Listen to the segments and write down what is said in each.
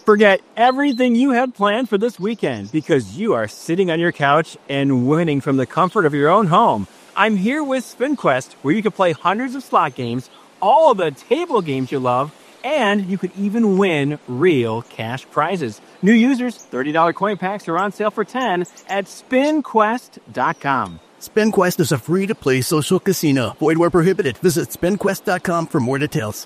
Forget everything you had planned for this weekend because you are sitting on your couch and winning from the comfort of your own home. I'm here with SpinQuest, where you can play hundreds of slot games, all of the table games you love, and you could even win real cash prizes. New users, $30 coin packs are on sale for $10 at SpinQuest.com. SpinQuest is a free-to-play social casino. Void where prohibited. Visit SpinQuest.com for more details.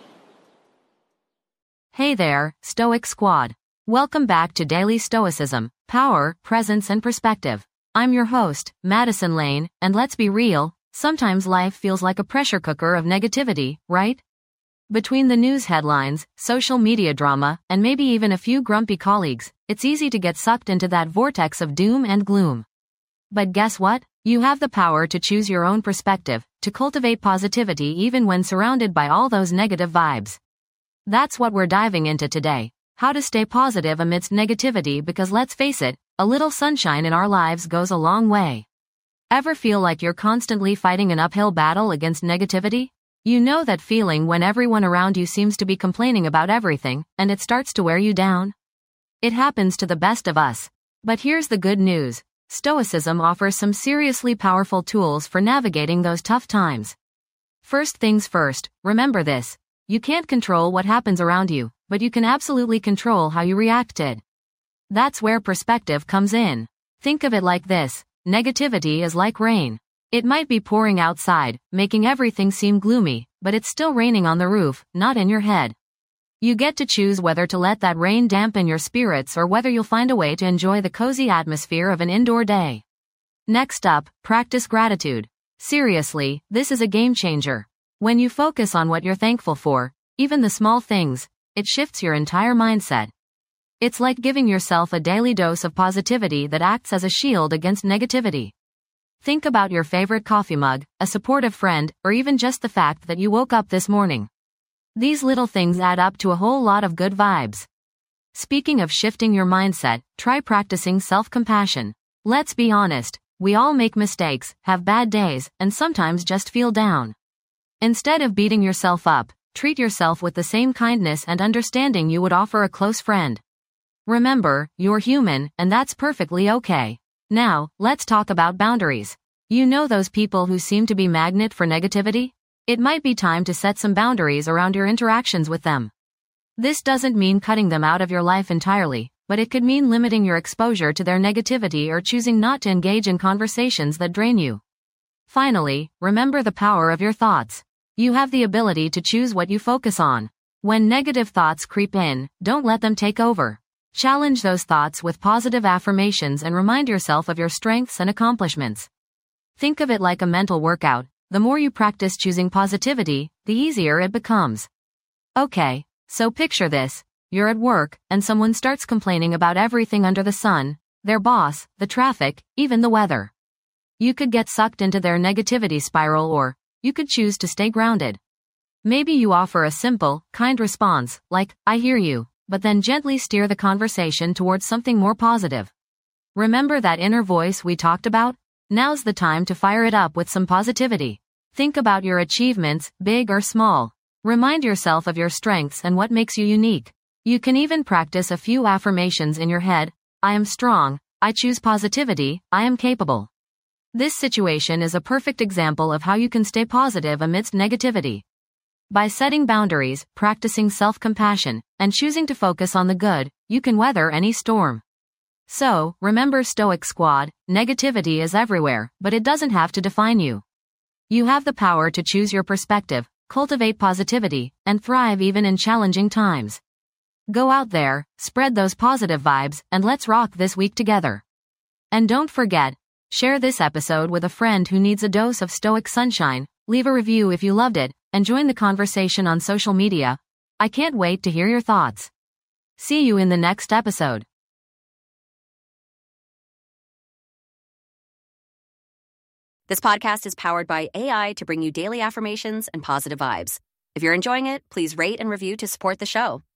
Hey there, Stoic Squad. Welcome back to Daily Stoicism, Power, Presence, and Perspective. I'm your host, Madison Lane, and let's be real, sometimes life feels like a pressure cooker of negativity, right? Between the news headlines, social media drama, and maybe even a few grumpy colleagues, it's easy to get sucked into that vortex of doom and gloom. But guess what? You have the power to choose your own perspective, to cultivate positivity even when surrounded by all those negative vibes. That's what we're diving into today. How to stay positive amidst negativity, because let's face it, a little sunshine in our lives goes a long way. Ever feel like you're constantly fighting an uphill battle against negativity? You know that feeling when everyone around you seems to be complaining about everything, and it starts to wear you down? It happens to the best of us. But here's the good news. Stoicism offers some seriously powerful tools for navigating those tough times. First things first, remember this. You can't control what happens around you, but you can absolutely control how you react to it. That's where perspective comes in. Think of it like this. Negativity is like rain. It might be pouring outside, making everything seem gloomy, but it's still raining on the roof, not in your head. You get to choose whether to let that rain dampen your spirits or whether you'll find a way to enjoy the cozy atmosphere of an indoor day. Next up, practice gratitude. Seriously, this is a game changer. When you focus on what you're thankful for, even the small things, it shifts your entire mindset. It's like giving yourself a daily dose of positivity that acts as a shield against negativity. Think about your favorite coffee mug, a supportive friend, or even just the fact that you woke up this morning. These little things add up to a whole lot of good vibes. Speaking of shifting your mindset, try practicing self-compassion. Let's be honest, we all make mistakes, have bad days, and sometimes just feel down. Instead of beating yourself up, treat yourself with the same kindness and understanding you would offer a close friend. Remember, you're human, and that's perfectly okay. Now, let's talk about boundaries. You know those people who seem to be magnet for negativity? It might be time to set some boundaries around your interactions with them. This doesn't mean cutting them out of your life entirely, but it could mean limiting your exposure to their negativity or choosing not to engage in conversations that drain you. Finally, remember the power of your thoughts. You have the ability to choose what you focus on. When negative thoughts creep in, don't let them take over. Challenge those thoughts with positive affirmations and remind yourself of your strengths and accomplishments. Think of it like a mental workout. The more you practice choosing positivity, the easier it becomes. Okay, so picture this. You're at work, and someone starts complaining about everything under the sun, their boss, the traffic, even the weather. You could get sucked into their negativity spiral, or you could choose to stay grounded. Maybe you offer a simple, kind response, like, "I hear you," but then gently steer the conversation towards something more positive. Remember that inner voice we talked about? Now's the time to fire it up with some positivity. Think about your achievements, big or small. Remind yourself of your strengths and what makes you unique. You can even practice a few affirmations in your head. I am strong, I choose positivity, I am capable. This situation is a perfect example of how you can stay positive amidst negativity. By setting boundaries, practicing self-compassion, and choosing to focus on the good, you can weather any storm. So, remember, Stoic Squad, negativity is everywhere, but it doesn't have to define you. You have the power to choose your perspective, cultivate positivity, and thrive even in challenging times. Go out there, spread those positive vibes, and let's rock this week together. And don't forget, share this episode with a friend who needs a dose of stoic sunshine, leave a review if you loved it, and join the conversation on social media. I can't wait to hear your thoughts. See you in the next episode. This podcast is powered by AI to bring you daily affirmations and positive vibes. If you're enjoying it, please rate and review to support the show.